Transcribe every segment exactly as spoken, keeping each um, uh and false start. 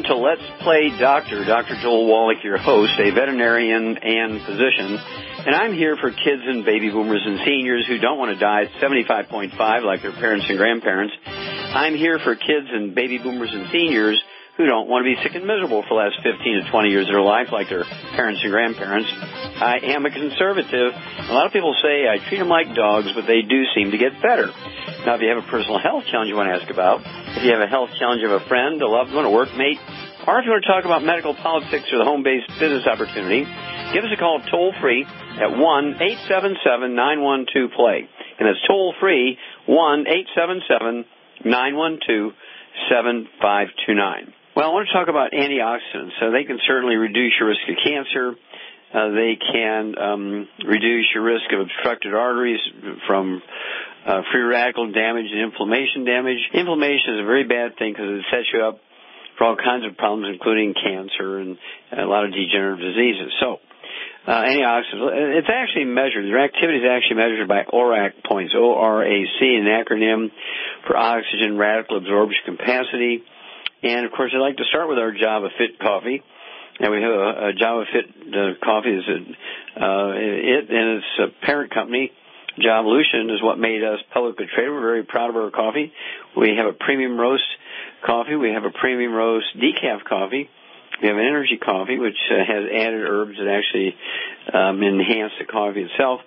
to Let's Play Doctor, Doctor Joel Wallach, your host, a veterinarian and physician. And I'm here for kids and baby boomers and seniors who don't want to die at seventy-five point five like their parents and grandparents. I'm here for kids and baby boomers and seniors who don't want to be sick and miserable for the last fifteen to twenty years of their life like their parents and grandparents. I am a conservative. A lot of people say I treat them like dogs, but they do seem to get better. Now, if you have a personal health challenge you want to ask about, if you have a health challenge of a friend, a loved one, a workmate, or if you want to talk about medical politics or the home-based business opportunity, give us a call toll-free at one eight seven seven nine one two play. And it's toll-free, one eight seven seven nine one two seven five two nine. Well, I want to talk about antioxidants. So they can certainly reduce your risk of cancer. Uh, they can um, reduce your risk of obstructed arteries from uh, free radical damage and inflammation damage. Inflammation is a very bad thing because it sets you up for all kinds of problems, including cancer and a lot of degenerative diseases. So, uh, antioxidants, it's actually measured. Their activity is actually measured by O R A C points, O R A C, an acronym for oxygen radical absorption capacity. And, of course, I'd like to start with our Java Fit coffee. And we have a, a Java Fit uh, coffee. Is a, uh, it and its a parent company, Javalution, is what made us publicly traded. We're very proud of our coffee. We have a premium roast coffee. We have a premium roast decaf coffee. We have an energy coffee, which uh, has added herbs that actually um, enhance the coffee itself.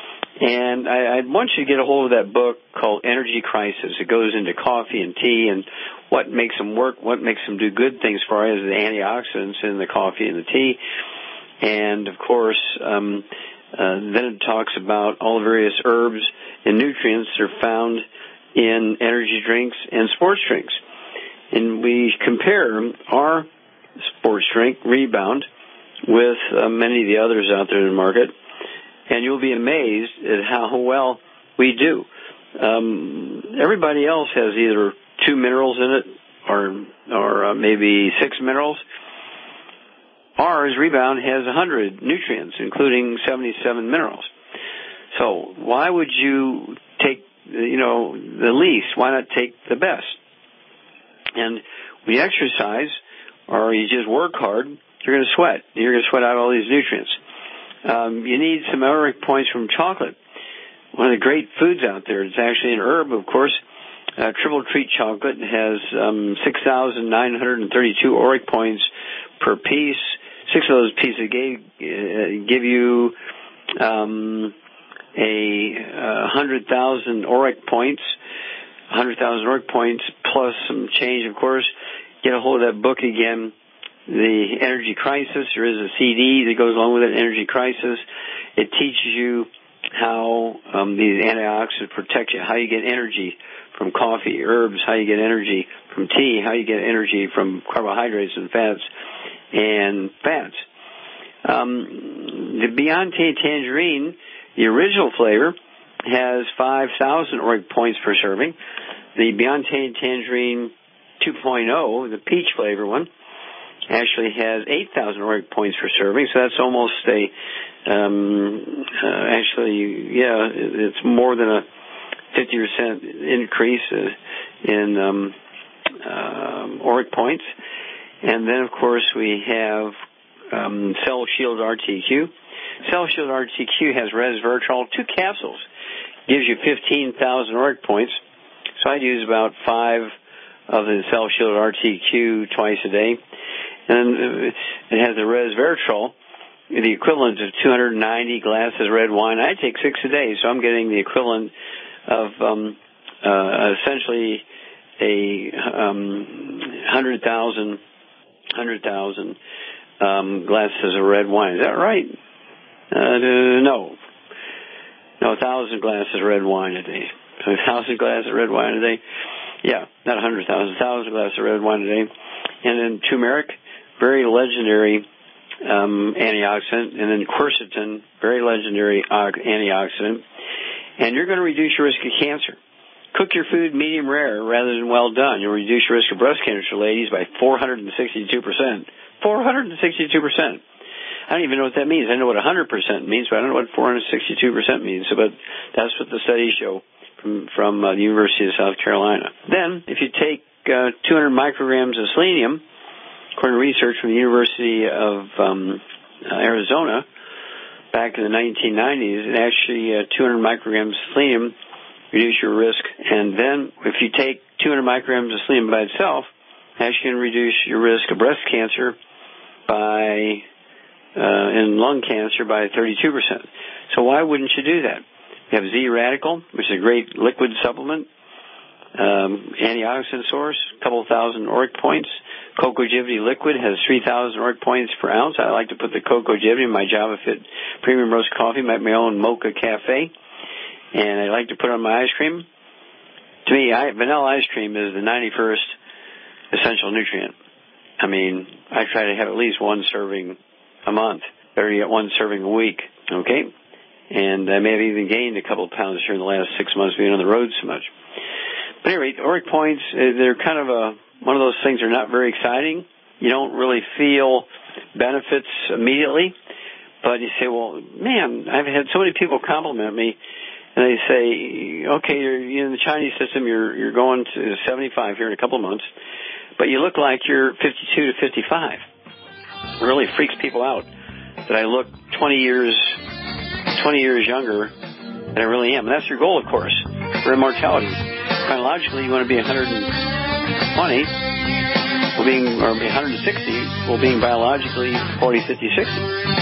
And I, I want you to get a hold of that book called Energy Crisis. It goes into coffee and tea and what makes them work, what makes them do good things for us, the antioxidants in the coffee and the tea. And, of course, um, uh, then it talks about all the various herbs and nutrients that are found in energy drinks and sports drinks. And we compare our sports drink, Rebound, with uh, many of the others out there in the market. And you'll be amazed at how well we do. Um, everybody else has either two minerals in it or or uh, maybe six minerals. Ours, Rebound, has one hundred nutrients, including seventy-seven minerals. So why would you take, you know, the least? Why not take the best? And when you exercise or you just work hard, you're going to sweat. You're going to sweat out all these nutrients. Um, you need some O R A C points from chocolate. One of the great foods out there. It's actually an herb, of course. Uh, Triple Treat chocolate has um, six thousand nine hundred thirty-two O R A C points per piece. Six of those pieces gave, uh, give you um, a uh, one hundred thousand O R A C points. one hundred thousand O R A C points plus some change, of course. Get a hold of that book again. The Energy Crisis. There is a C D that goes along with it, Energy Crisis. It teaches you how um, these antioxidants protect you, how you get energy from coffee, herbs, how you get energy from tea, how you get energy from carbohydrates and fats and fats. Um, the Beyonce Tangerine, the original flavor, has five thousand O R A C points per serving. The Beyonce Tangerine two point oh, the peach flavor one, actually has eight thousand O R A C points per serving, so that's almost a, um, uh, actually, yeah, it's more than a fifty percent increase uh, in um, uh, O R A C points. And then, of course, we have um, Cell Shield R T Q. Cell Shield R T Q has resveratrol, two capsules, gives you fifteen thousand O R A C points. So I'd use about five of the Cell Shield R T Q twice a day. And it has the resveratrol, the equivalent of two hundred ninety glasses of red wine. I take six a day, so I'm getting the equivalent of um, uh, essentially a um, one hundred thousand one hundred thousand um, glasses of red wine. Is that right? Uh, no. No, one thousand glasses of red wine a day. one thousand glasses of red wine a day. Yeah, not one hundred thousand, one thousand glasses of red wine a day. And then turmeric, very legendary um, antioxidant. And then quercetin, very legendary antioxidant. And you're going to reduce your risk of cancer. Cook your food medium rare rather than well done. You'll reduce your risk of breast cancer, ladies, by four hundred sixty-two percent. four hundred sixty-two percent. I don't even know what that means. I know what one hundred percent means, but I don't know what four hundred sixty-two percent means. So, but that's what the studies show from, from uh, the University of South Carolina. Then, if you take uh, two hundred micrograms of selenium, of according to research from the University of um, Arizona, back in the nineteen nineties, it actually uh, two hundred micrograms of selenium reduce your risk. And then if you take two hundred micrograms of selenium by itself, it actually can reduce your risk of breast cancer by uh, and lung cancer by thirty-two percent. So why wouldn't you do that? You have Z-Radical, which is a great liquid supplement, um, antioxidant source, a couple thousand ORIC points. Cocogivity liquid has three thousand ORIC points per ounce. I like to put the Cocogivity in my JavaFit premium roast coffee, my, my own mocha cafe, and I like to put it on my ice cream. To me, I, vanilla ice cream is the ninety-first essential nutrient. I mean, I try to have at least one serving a month. Better get one serving a week, okay? And I may have even gained a couple of pounds during the last six months being on the road so much. But anyway, ORIC points, they're kind of a, one of those things that are not very exciting. You don't really feel benefits immediately. But you say, well, man, I've had so many people compliment me, and they say, okay, you're in the Chinese system, you're you're going to seventy-five here in a couple of months, but you look like you're fifty-two to fifty-five. It really freaks people out that I look twenty years twenty years younger than I really am. And that's your goal, of course, for immortality. Chronologically, you want to be one hundred twenty, well, being, or one hundred sixty, well, being biologically forty, fifty, sixty.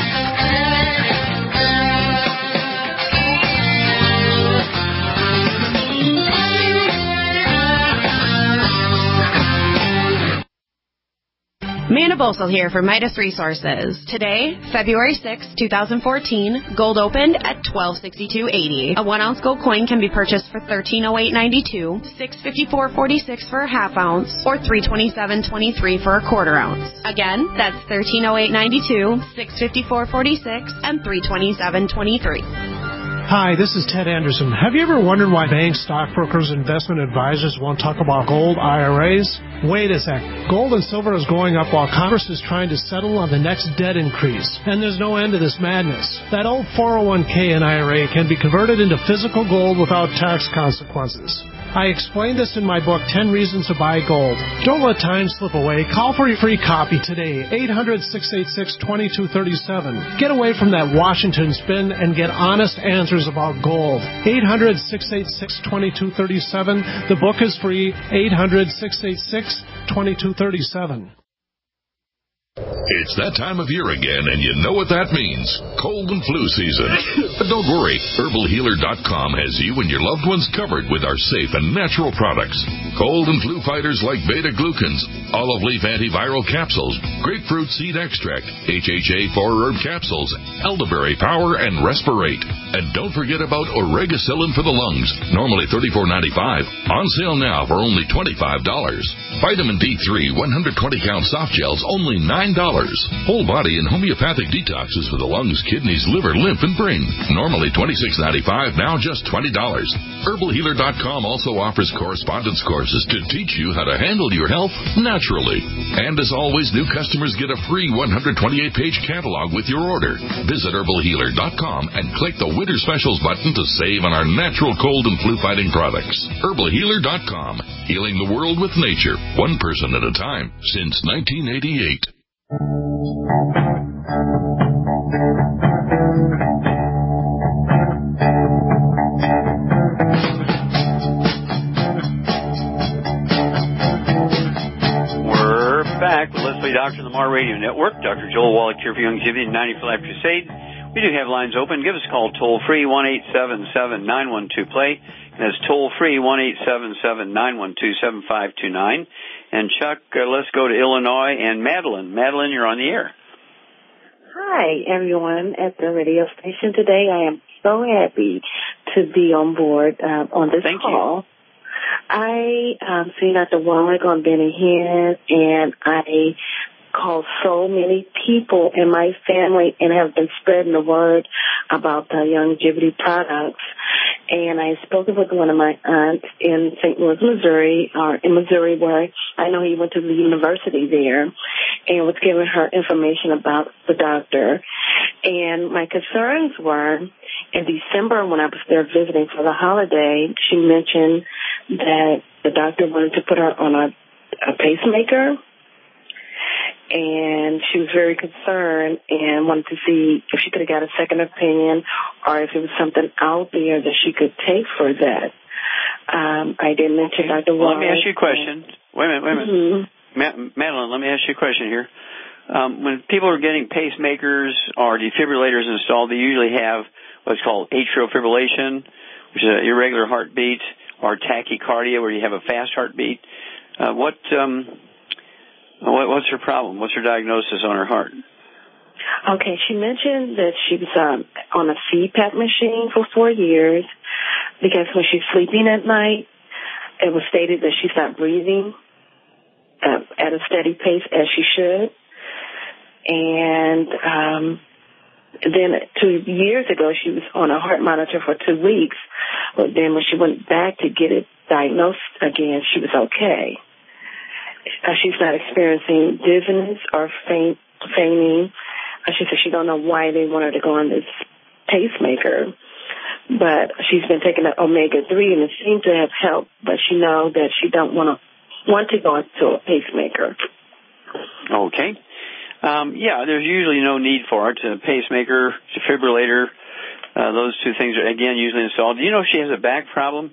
Manabosel here for Midas Resources. Today, February sixth, twenty fourteen, gold opened at twelve sixty-two eighty. A one ounce gold coin can be purchased for thirteen oh eight ninety-two, six fifty-four forty-six for a half ounce, or three twenty-seven twenty-three for a quarter ounce. Again, that's thirteen oh eight ninety-two, six fifty-four forty-six, and three twenty-seven twenty-three. Hi, this is Ted Anderson. Have you ever wondered why banks, stockbrokers, investment advisors won't talk about gold I R As? Wait a sec. Gold and silver is going up while Congress is trying to settle on the next debt increase. And there's no end to this madness. That old four oh one k and I R A can be converted into physical gold without tax consequences. I explained this in my book, ten Reasons to Buy Gold. Don't let time slip away. Call for your free copy today, eight hundred, six eight six, two two three seven. Get away from that Washington spin and get honest answers about gold. eight hundred, six eight six, two two three seven. The book is free, eight hundred, six eight six, two two three seven. It's that time of year again, and you know what that means. Cold and flu season. But don't worry. Herbal Healer dot com has you and your loved ones covered with our safe and natural products. Cold and flu fighters like beta-glucans, olive leaf antiviral capsules, grapefruit seed extract, H H A four herb capsules, elderberry power, and respirate. And don't forget about Oregacillin for the lungs, normally thirty-four ninety-five, on sale now for only twenty-five dollars. Vitamin D three one hundred twenty count soft gels, only nine dollars. Whole body and homeopathic detoxes for the lungs, kidneys, liver, lymph, and brain, normally twenty-six ninety-five, now just twenty dollars. Herbal Healer dot com also offers correspondence courses to teach you how to handle your health naturally. And as always, new customers get a free one hundred twenty-eight page catalog with your order. Visit Herbal Healer dot com and click the Winter Specials button to save on our natural cold and flu fighting products. Herbal Healer dot com, healing the world with nature, one person at a time, since nineteen eighty-eight. We're back with Leslie Doctor on the Mar Radio Network. Doctor Joel Wallach here for Youngevity and ninety for Life Crusade. We do have lines open. Give us a call toll free, one eight seven seven, nine one two, play. And that's toll free, one eight seven seven, nine one two, seven five two nine. And Chuck, uh, let's go to Illinois and Madeline. Madeline, you're on the air. Hi, everyone at the radio station today. I am so happy to be on board uh, on this Thank call. You. I um, see Doctor Wallach on Benny Hinn, and I call so many people in my family and have been spreading the word about the Youngevity products. And I spoke with one of my aunts in Saint Louis, Missouri, or in Missouri, where I know he went to the university there, and was giving her information about the doctor. And my concerns were, in December when I was there visiting for the holiday, she mentioned that the doctor wanted to put her on a, a pacemaker. and she was very concerned and wanted to see if she could have got a second opinion or if there was something out there that she could take for that. Um, I did mention Doctor Well, Wallace. let me ask you a question. Wait a minute, wait a minute. Mm-hmm. Ma- Madeline, let me ask you a question here. Um, when people are getting pacemakers or defibrillators installed, they usually have what's called atrial fibrillation, which is an irregular heartbeat, or tachycardia, where you have a fast heartbeat. Uh, what, um, what what's her problem? What's her diagnosis on her heart? Okay, she mentioned that she was um, on a C PAP machine for four years because when she's sleeping at night, it was stated that she's not breathing uh, at a steady pace as she should. And um, then two years ago, she was on a heart monitor for two weeks. But then when she went back to get it diagnosed again, she was okay. Uh, she's not experiencing dizziness or faint, fainting. Uh, she said she don't know why they want her to go on this pacemaker. But she's been taking the omega three, and it seems to have helped. But she knows that she don't want to want to go into a pacemaker. Okay. Um, yeah, there's usually no need for it. A pacemaker, defibrillator, uh, those two things are, again, usually installed. Do you know if she has a back problem?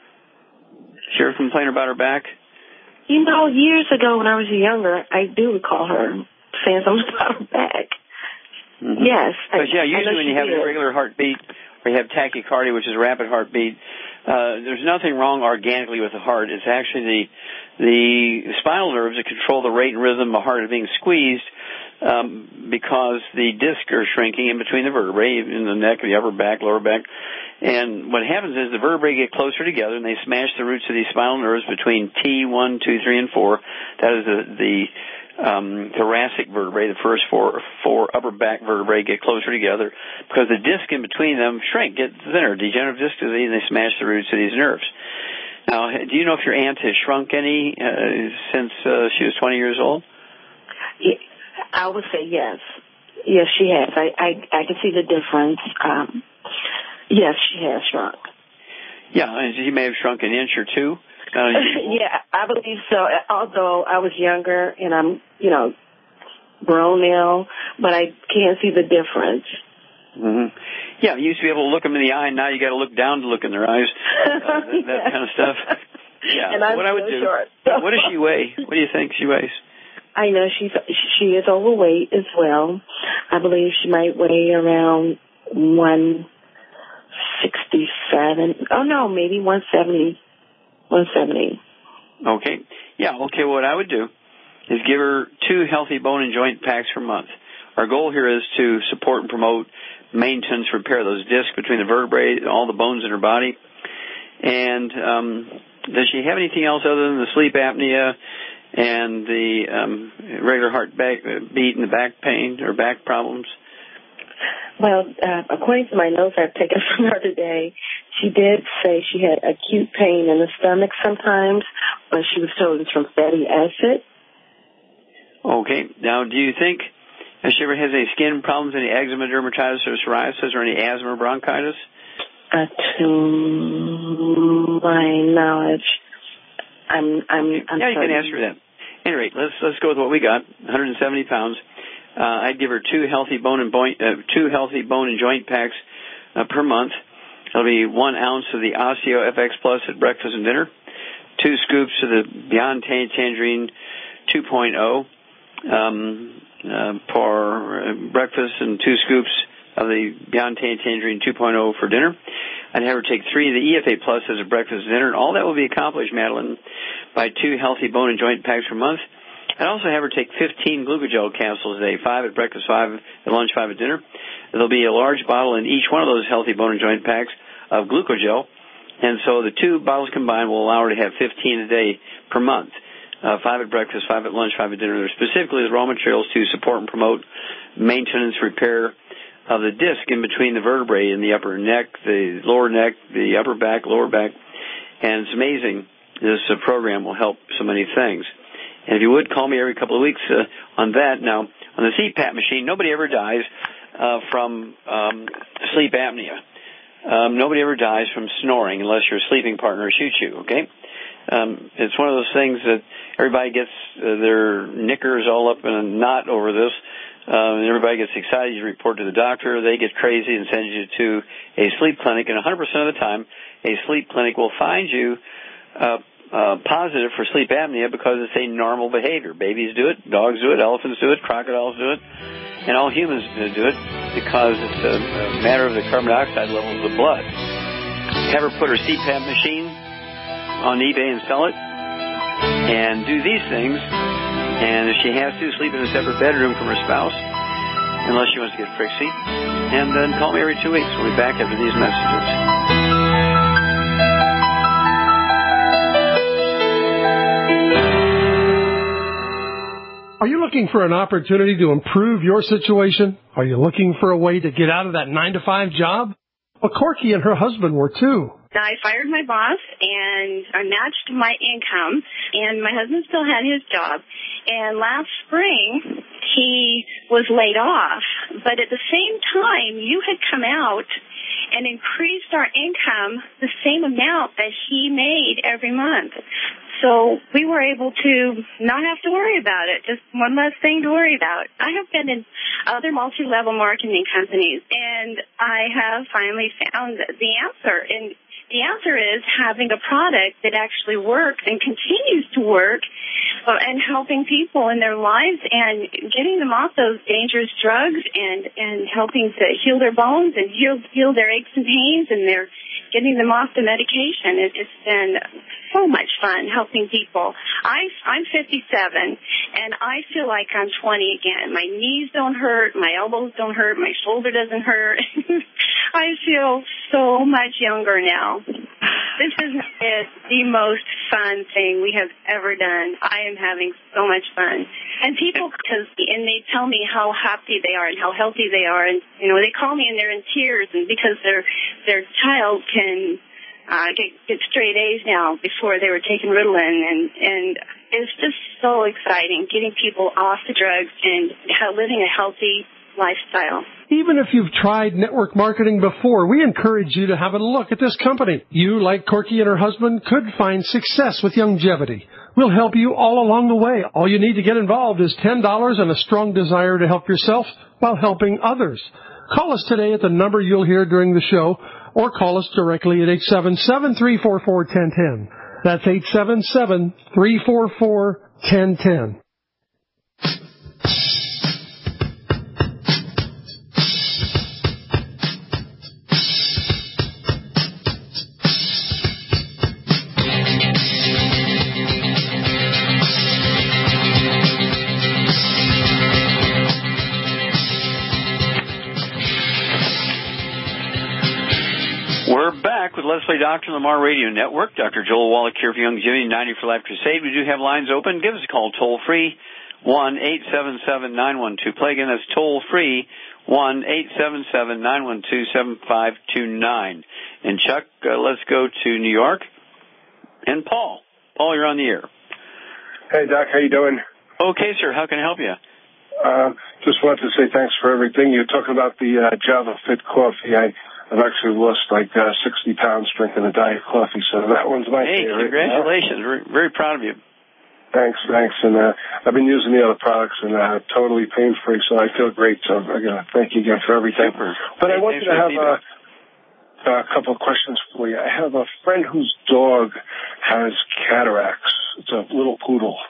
She ever complain about her back? You know, years ago when I was younger, I do recall her saying something about her back. Mm-hmm. Yes. Because, yeah, usually when you have an irregular heartbeat or you have tachycardia, which is a rapid heartbeat, uh, there's nothing wrong organically with the heart. It's actually the the spinal nerves that control the rate and rhythm of the heart are being squeezed um, because the discs are shrinking in between the vertebrae, in the neck, the upper back, lower back. And what happens is the vertebrae get closer together, and they smash the roots of these spinal nerves between T one, two, three, and four. That is the, the um, thoracic vertebrae. The first four, four upper back vertebrae get closer together because the disc in between them shrink, get thinner, degenerative disc disease, and they smash the roots of these nerves. Now, do you know if your aunt has shrunk any uh, since uh, she was twenty years old? Yeah, I would say yes. Yes, she has. I, I, I can see the difference. Um, yes, she has shrunk. Yeah, and she may have shrunk an inch or two. Uh, yeah, I believe so. Although I was younger and I'm, you know, grown now, but I can see the difference. Mm-hmm. Yeah, you used to be able to look them in the eye, and now you got to look down to look in their eyes. Uh, that, that kind of stuff. Yeah. And I'm what I would do. short. What does she weigh? What do you think she weighs? I know she's she is overweight as well. I believe she might weigh around one sixty-seven. Oh no, maybe one seventy. One seventy. Okay. Yeah. Okay. What I would do is give her two healthy bone and joint packs per month. Our goal here is to support and promote maintenance, repair those discs between the vertebrae, all the bones in her body. And um, does she have anything else other than the sleep apnea and the um, regular heart back, beat and the back pain or back problems? Well, uh, according to my notes I've taken from her today, she did say she had acute pain in the stomach sometimes, but she was told it's from fatty acid. Okay. Now, do you think has she ever has any skin problems, any eczema, dermatitis, or psoriasis, or any asthma or bronchitis? Uh, to my knowledge, I'm, I'm, okay. I'm yeah, you sorry. can ask her that. At any rate, let's let's go with what we got. one hundred seventy pounds. Uh, I'd give her two healthy bone and joint, uh, two healthy bone and joint packs uh, per month. It'll be one ounce of the Osteo F X Plus at breakfast and dinner, two scoops of the Beyond Tangerine two point oh. Um, uh, for uh, breakfast and two scoops of the Beyond Tangerine two point oh for dinner. I'd have her take three of the E F A Plus as a breakfast and dinner, and all that will be accomplished, Madeline, by two healthy bone and joint packs per month. I'd also have her take fifteen glucogel capsules a day, five at breakfast, five at lunch, five at dinner. There'll be a large bottle in each one of those healthy bone and joint packs of glucogel, and so the two bottles combined will allow her to have fifteen a day per month. Uh, five at breakfast, five at lunch, five at dinner. They're specifically as raw materials to support and promote maintenance, repair of the disc in between the vertebrae in the upper neck, the lower neck, the upper back, lower back. And it's amazing. This uh, program will help so many things. And if you would, call me every couple of weeks uh, on that. Now, on the C PAP machine, nobody ever dies uh, from um, sleep apnea. Um, nobody ever dies from snoring unless your sleeping partner shoots you, okay? Um, it's one of those things that everybody gets uh, their knickers all up in a knot over this. Uh, and everybody gets excited. You report to the doctor. They get crazy and send you to a sleep clinic. And one hundred percent of the time, a sleep clinic will find you uh, uh, positive for sleep apnea because it's a normal behavior. Babies do it. Dogs do it. Elephants do it. Crocodiles do it. And all humans do it because it's a, a matter of the carbon dioxide levels of the blood. Have her put her C PAP machine on eBay and sell it. And do these things. And if she has to, sleep in a separate bedroom from her spouse, unless she wants to get prixy. And then call me every two weeks. We'll be back after these messages. Are you looking for an opportunity to improve your situation? Are you looking for a way to get out of that nine to five job? Well, Corky and her husband were too. I fired my boss, and I matched my income, and my husband still had his job. And last spring, he was laid off. But at the same time, you had come out and increased our income the same amount that he made every month. So we were able to not have to worry about it, just one less thing to worry about. I have been in other multi-level marketing companies, and I have finally found the answer. And the answer is having a product that actually works and continues to work uh, and helping people in their lives and getting them off those dangerous drugs and, and helping to heal their bones and heal, heal their aches and pains, and they're getting them off the medication. It, it's been so much fun helping people. I, I'm fifty-seven, and I feel like I'm twenty again. My knees don't hurt. My elbows don't hurt. My shoulder doesn't hurt. I feel so much younger now. This is the most fun thing we have ever done. I am having so much fun. And people, cause, and they tell me how happy they are and how healthy they are. And, you know, they call me and they're in tears, and because their their child can uh, get, get straight A's now before they were taking Ritalin. And, and it's just so exciting getting people off the drugs and living a healthy lifestyle. Even if you've tried network marketing before, we encourage you to have a look at this company. You, like Corky and her husband, could find success with Youngevity. We'll help you all along the way. All you need to get involved is ten dollars and a strong desire to help yourself while helping others. Call us today at the number you'll hear during the show, or call us directly at eight seven seven, three four four, one zero one zero. That's eight seven seven, three four four, one zero one zero. With Leslie Doctor Lamar Radio Network. Doctor Joel Wallach here for Youngevity ninety for Life Crusade. We do have lines open. Give us a call toll free, one eight seven seven, nine one two. Play again, that's toll free, one eight seven seven, nine one two, seven five two nine. And Chuck, uh, let's go to New York. And Paul. Paul, you're on the air. Hey, Doc, how you doing? Okay, sir. How can I help you? Uh, just wanted to say thanks for everything. You're talking about the uh, Java Fit coffee. I I've actually lost like uh, sixty pounds drinking a diet coffee, so that one's my hey, favorite. Hey, congratulations. We're very proud of you. Thanks, thanks. And uh, I've been using the other products and uh, totally pain-free, so I feel great. So I gotta thank you again for everything. Super. But hey, I wanted to have a, a couple of questions for you. I have a friend whose dog has cataracts. It's a little poodle.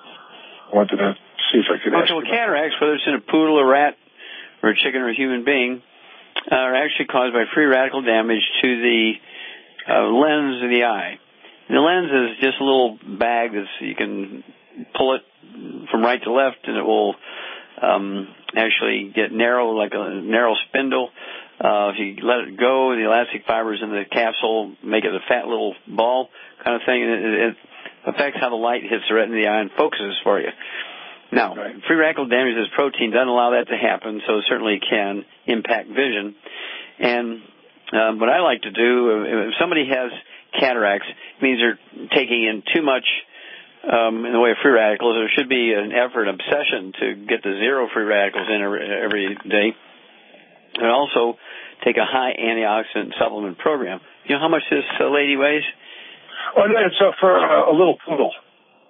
I wanted to see if I could oh, ask so you cataracts, whether it's in a poodle, a rat, or a chicken, or a human being, Uh, are actually caused by free radical damage to the uh, lens of the eye. And the lens is just a little bag that's you can pull it from right to left, and it will um, actually get narrow, like a narrow spindle. Uh, if you let it go, the elastic fibers in the capsule make it a fat little ball kind of thing, and it, it affects how the light hits the retina of the eye and focuses for you. Now, right. Free radical damage to this protein doesn't allow that to happen, so it certainly can impact vision. And uh, what I like to do, if somebody has cataracts, it means they're taking in too much um, in the way of free radicals. There should be an effort, obsession to get the zero free radicals in every, every day. And also take a high antioxidant supplement program. You know how much this uh, lady weighs? Oh, no, it's uh, for uh, a little poodle.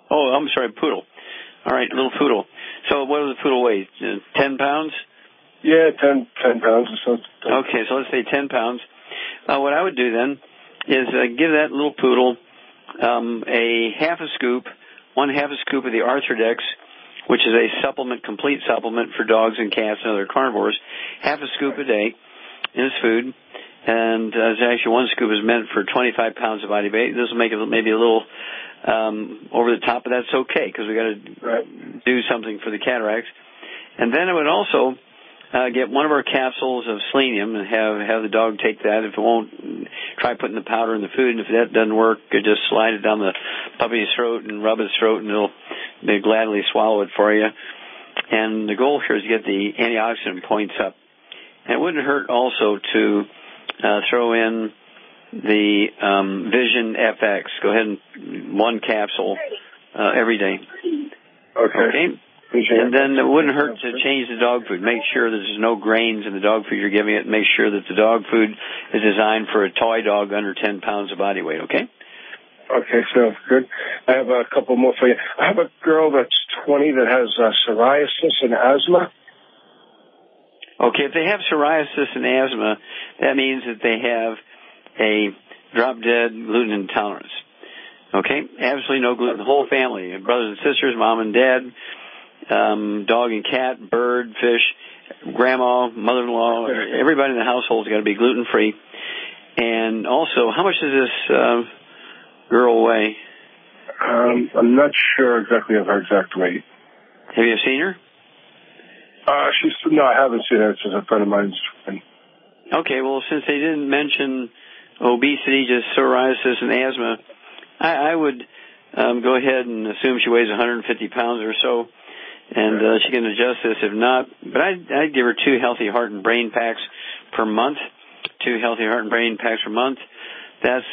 Oh, I'm sorry, poodle. All right, little poodle. So what does the poodle weigh? Uh, ten pounds? Yeah, ten, ten pounds or so. Okay, so let's say ten pounds. Uh, what I would do then is uh, give that little poodle um, a half a scoop, one half a scoop of the Arthrodex, which is a supplement, complete supplement for dogs and cats and other carnivores, half a scoop a day in his food. And uh, actually one scoop is meant for twenty-five pounds of body weight. This will make it maybe a little um, over the top, but that's okay because we got to right. do something for the cataracts. And then I would also uh, get one of our capsules of selenium and have have the dog take that. If it won't, try putting the powder in the food. And if that doesn't work, just slide it down the puppy's throat and rub his throat, and it'll they gladly swallow it for you. And the goal here is to get the antioxidant points up. And it wouldn't hurt also to uh, throw in the um, Vision F X. Go ahead and one capsule uh, every day. Okay. Okay. And then it wouldn't hurt to change the dog food. Make sure that there's no grains in the dog food you're giving it. Make sure that the dog food is designed for a toy dog under ten pounds of body weight, okay? Okay, sounds good. I have a couple more for you. I have a girl that's twenty that has uh, psoriasis and asthma. Okay, if they have psoriasis and asthma, that means that they have a drop-dead gluten intolerance. Okay? Absolutely no gluten. The whole family, brothers and sisters, mom and dad, um, dog and cat, bird, fish, grandma, mother-in-law, everybody in the household's got to be gluten-free. And also, how much does this uh, girl weigh? Um, I'm not sure exactly of her exact weight. Have you seen her? Uh, she's, no, I haven't seen her. It's just a friend of mine's friend. Okay, well, since they didn't mention obesity, just psoriasis and asthma, I, I would um, go ahead and assume she weighs one hundred fifty pounds or so, and uh, she can adjust this if not. But I'd, I'd give her two healthy heart and brain packs per month, two healthy heart and brain packs per month. That's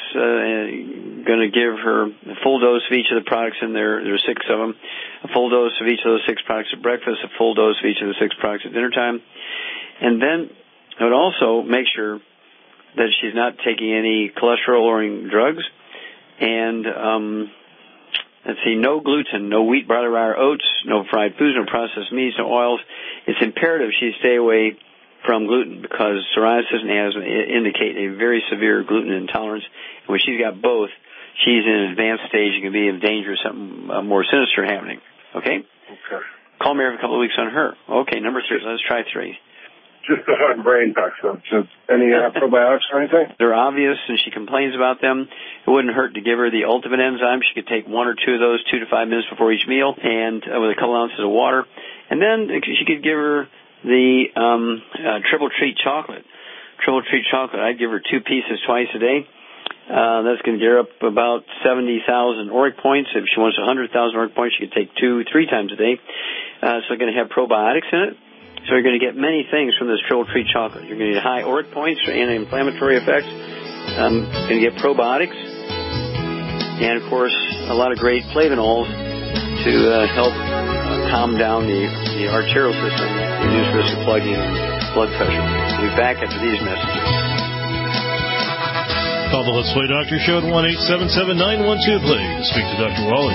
uh, going to give her a full dose of each of the products in there. There are six of them. A full dose of each of those six products at breakfast, a full dose of each of the six products at dinner time. And then I would also make sure that she's not taking any cholesterol-lowering drugs. And um, let's see, no gluten, no wheat, barley, rye, or oats, no fried foods, no processed meats, no oils. It's imperative she stay away from gluten because psoriasis and asthma indicate a very severe gluten intolerance. And when she's got both, she's in an advanced stage. It can be of danger, something uh, more sinister happening. Okay? Okay. Call me every couple of weeks on her. Okay, number three. Let's try three. Just the heart and brain packs, though. So any uh, probiotics or anything? They're obvious, and she complains about them. It wouldn't hurt to give her the ultimate enzyme. She could take one or two of those two to five minutes before each meal, and uh, with a couple ounces of water. And then she could give her the um, uh, Triple Treat chocolate. Triple Treat chocolate, I'd give her two pieces twice a day. Uh, that's going to get her up about seventy thousand ORAC points. If she wants one hundred thousand ORAC points, she could take two, three times a day. Uh, so it's going to have probiotics in it. So you're going to get many things from this Triple Treat chocolate. You're going to get high ORAC points for anti-inflammatory effects. Um, you're going to get probiotics. And, of course, a lot of great flavonols to uh, help uh, calm down the, the arterial system, reduce risk of plugging and blood pressure. We'll be back after these messages. Call the Let's Play Doctor Show at one eight seven seven nine one two, please. Speak to Doctor Wally.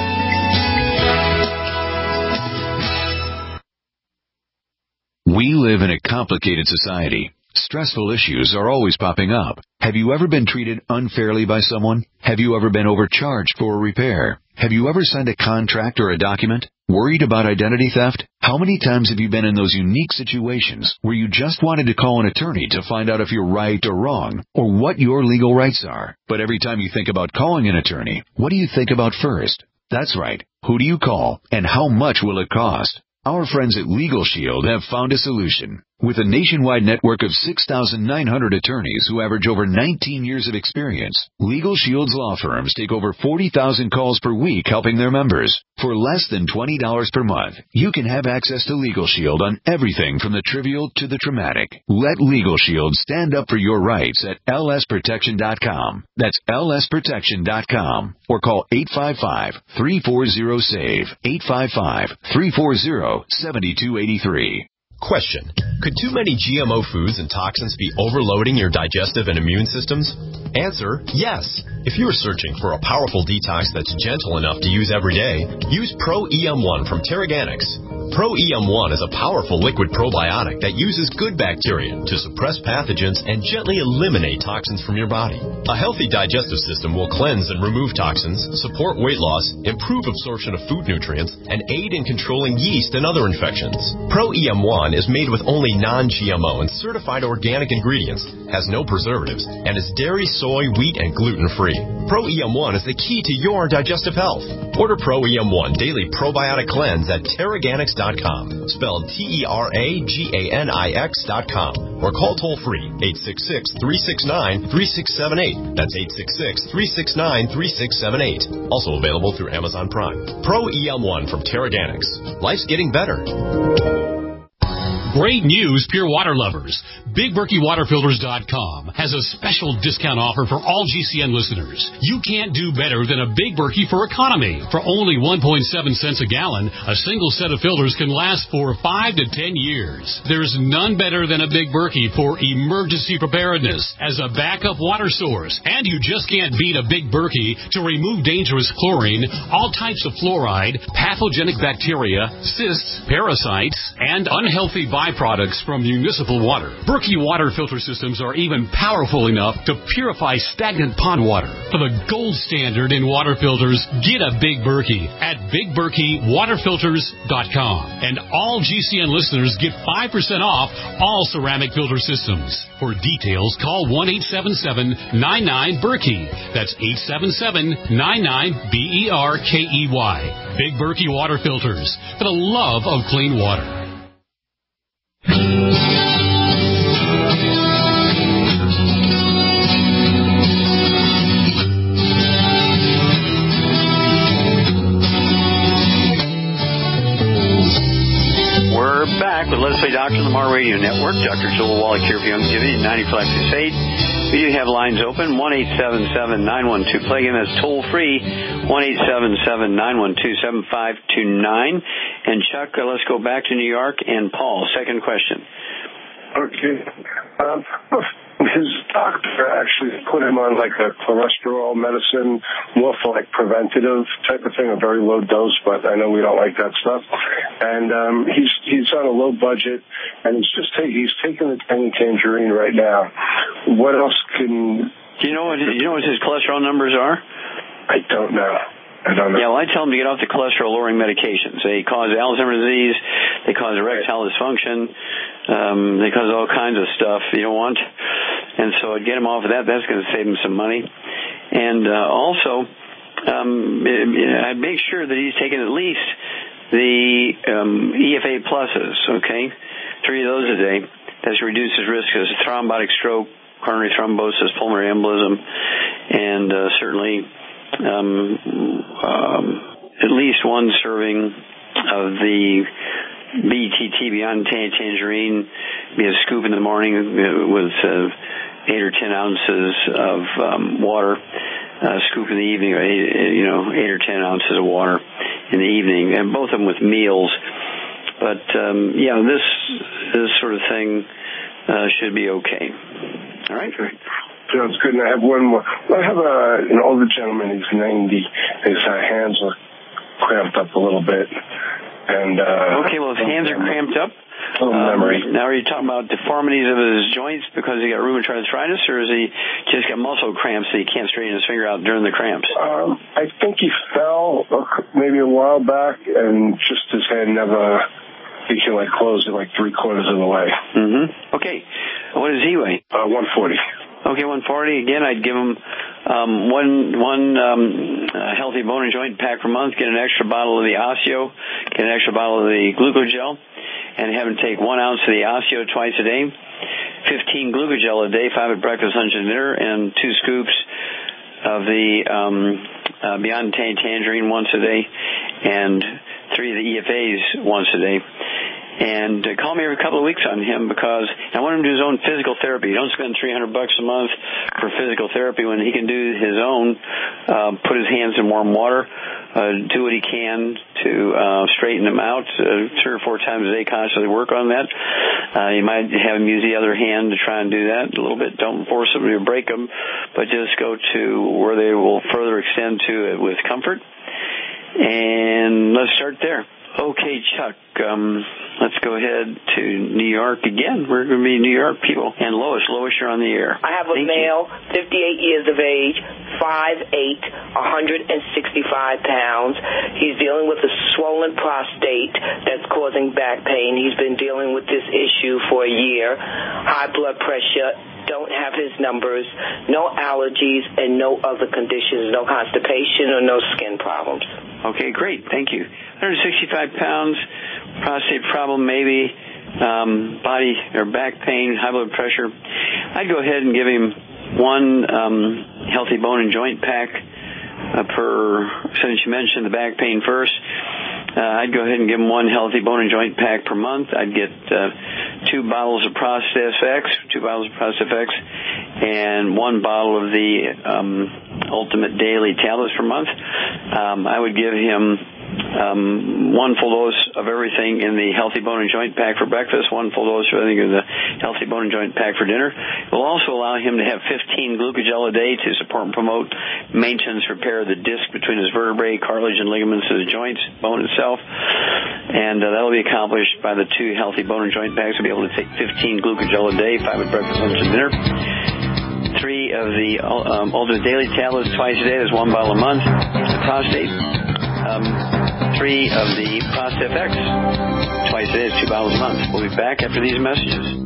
We live in a complicated society. Stressful issues are always popping up. Have you ever been treated unfairly by someone? Have you ever been overcharged for a repair? Have you ever signed a contract or a document? Worried about identity theft? How many times have you been in those unique situations where you just wanted to call an attorney to find out if you're right or wrong, or what your legal rights are? But every time you think about calling an attorney, what do you think about first? That's right. Who do you call, and how much will it cost? Our friends at Legal Shield have found a solution. With a nationwide network of six thousand nine hundred attorneys who average over nineteen years of experience, Legal Shield's law firms take over forty thousand calls per week helping their members. For less than twenty dollars per month, you can have access to Legal Shield on everything from the trivial to the traumatic. Let Legal Shield stand up for your rights at L S protection dot com. That's L S protection dot com. Or call eight five five, three four zero, S A V E, eight five five, three four zero, seven two eight three. Question. Could too many G M O foods and toxins be overloading your digestive and immune systems? Answer, yes. If you are searching for a powerful detox that's gentle enough to use every day, use Pro E M one from Terraganics. Pro E M one is a powerful liquid probiotic that uses good bacteria to suppress pathogens and gently eliminate toxins from your body. A healthy digestive system will cleanse and remove toxins, support weight loss, improve absorption of food nutrients, and aid in controlling yeast and other infections. Pro E M one is made with only non-G M O and certified organic ingredients, has no preservatives, and is dairy, soy, wheat, and gluten-free. Pro E M one is the key to your digestive health. Order Pro E M one Daily Probiotic Cleanse at Terraganics dot com, spelled T E R A G A N I X dot com, or call toll-free eight six six, three six nine, three six seven eight. That's eight six six, three six nine, three six seven eight. Also available through Amazon Prime. Pro E M one from Terraganics. Life's getting better. Great news, pure water lovers. Big Berkey Water Filters dot com has a special discount offer for all G C N listeners. You can't do better than a Big Berkey for economy. For only one point seven cents a gallon, a single set of filters can last for five to ten years. There's none better than a Big Berkey for emergency preparedness as a backup water source. And you just can't beat a Big Berkey to remove dangerous chlorine, all types of fluoride, pathogenic bacteria, cysts, parasites, and unhealthy byproducts from municipal water. Berkey water filter systems are even powerful enough to purify stagnant pond water. For the gold standard in water filters, get a Big Berkey at Big Berkey Water Filters dot com. And all G C N listeners get five percent off all ceramic filter systems. For details, call one eight seven seven, nine nine, Berkey. That's eight seven seven, nine nine, B E R K E Y. Big Berkey Water Filters, for the love of clean water. We're back with Let's Play Doctor on the Mar Radio Network. Doctor Joel Wallach here for Youngevity, ninety-five Crusade. We do have lines open, one eight seven seven, nine one two, play again, that's toll free, one eight seven seven, nine one two, seven five two nine. And Chuck, uh, let's go back to New York, and Paul, second question. Okay. Um, his doctor actually put him on like a cholesterol medicine, more for like preventative type of thing, a very low dose, but I know we don't like that stuff. And um, he's he's on a low budget, and he's just take, he's taking the tiny tangerine right now. What else can? Do you know what you know what his cholesterol numbers are? I don't know. I don't know. Yeah, well, I tell him to get off the cholesterol-lowering medications. They cause Alzheimer's disease. They cause erectile dysfunction. Um, they cause all kinds of stuff you don't want. And so I'd get him off of that. That's going to save him some money. And uh, also, um, I'd make sure that he's taking at least the um, E F A pluses, okay? Three of those a day. That reduces risk of thrombotic stroke, coronary thrombosis, pulmonary embolism, and uh, certainly um, um, at least one serving of the B T T, Beyond Tangerine, be a scoop in the morning with uh, eight or ten ounces of um, water, a scoop in the evening, or eight, you know, eight or ten ounces of water in the evening, and both of them with meals. But um, yeah, this this sort of thing uh, should be okay. All right. Okay. Sounds good. And I have one more. I have a, an older gentleman. He's ninety. His uh, hands are cramped up a little bit. And uh, okay, well, his hands are cramped up. Oh, memory. Um, now, are you talking about deformities of his joints because he got rheumatoid arthritis, or is he just got muscle cramps so he can't straighten his finger out during the cramps? Um, I think he fell maybe a while back, and just his hand never, he can like close it like three quarters of the way. Mm-hmm. Okay. What does he weigh? Uh, one forty. Okay, one forty. Again, I'd give him um, one one um, uh, healthy bone and joint pack per month, get an extra bottle of the Osteo, get an extra bottle of the Glucogel, and have him take one ounce of the Osteo twice a day, fifteen Glucogel a day, five at breakfast, lunch, and dinner, and two scoops of the um, uh, Beyond Tangerine once a day, and three of the E F As once a day. And uh, call me every couple of weeks on him because I want him to do his own physical therapy. Don't spend three hundred bucks a month for physical therapy when he can do his own, uh, put his hands in warm water, uh, do what he can to uh, straighten them out, uh, three or four times a day, constantly work on that. Uh, you might have them use the other hand to try and do that a little bit. Don't force them to break them, but just go to where they will further extend to it with comfort. And let's start there. Okay, Chuck, um, let's go ahead to New York again. We're going to be New York people. And Lois, Lois, you're on the air. I have a Thank male, you. fifty-eight years of age, five eight, one hundred sixty-five pounds. He's dealing with a swollen prostate that's causing back pain. He's been dealing with this issue for a year. High blood pressure, don't have his numbers, no allergies, and no other conditions, no constipation or no skin problems. Okay, great. Thank you. one hundred sixty-five pounds, prostate problem maybe, um, body or back pain, high blood pressure. I'd go ahead and give him one um, healthy bone and joint pack uh, per, since you mentioned the back pain first. Uh, I'd go ahead and give him one healthy bone and joint pack per month. I'd get uh, two bottles of Prostaf-X, two bottles of Prostaf-X, and one bottle of the um, Ultimate Daily tablets per month. Um, I would give him um, one full dose of everything in the Healthy Bone and Joint Pack for breakfast, one full dose of everything in the Healthy Bone and Joint Pack for dinner. It will also allow him to have fifteen glucogel a day to support and promote maintenance repair of the disc between his vertebrae, cartilage, and ligaments of the joints, bone itself. And uh, that will be accomplished by the two Healthy Bone and Joint Packs. He'll be able to take fifteen glucogel a day, five at breakfast, lunch, and dinner. Three of the um, Ultimate Daily tablets twice a day. There's one bottle a month. The prostate. Um, three of the Prostaf-X twice a day. It's two bottles a month. We'll be back after these messages.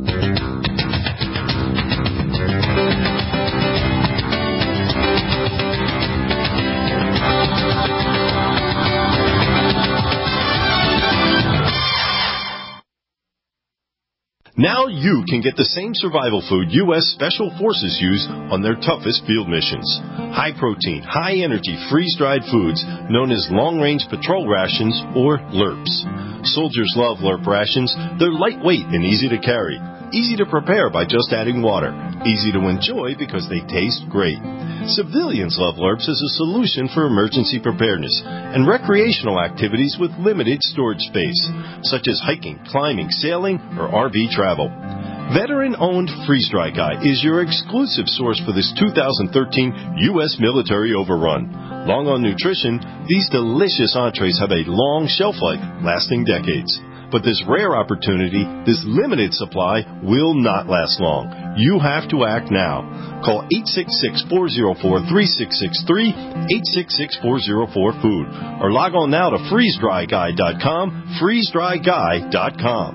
Now you can get the same survival food U S Special Forces use on their toughest field missions. High protein, high energy, freeze-dried foods known as long-range patrol rations or L R Ps. Soldiers love L R P rations. They're lightweight and easy to carry. Easy to prepare by just adding water. Easy to enjoy because they taste great. Civilians love L R Ps as a solution for emergency preparedness and recreational activities with limited storage space, such as hiking, climbing, sailing, or R V travel. Veteran-owned Freeze Dry Guy is your exclusive source for this two thousand thirteen U S military overrun. Long on nutrition, these delicious entrees have a long shelf life, lasting decades. But this rare opportunity, this limited supply, will not last long. You have to act now. Call eight six six, four zero four, three six six three, eight six six, four zero four, food, or log on now to freeze dry guy dot com, freeze dry guy dot com.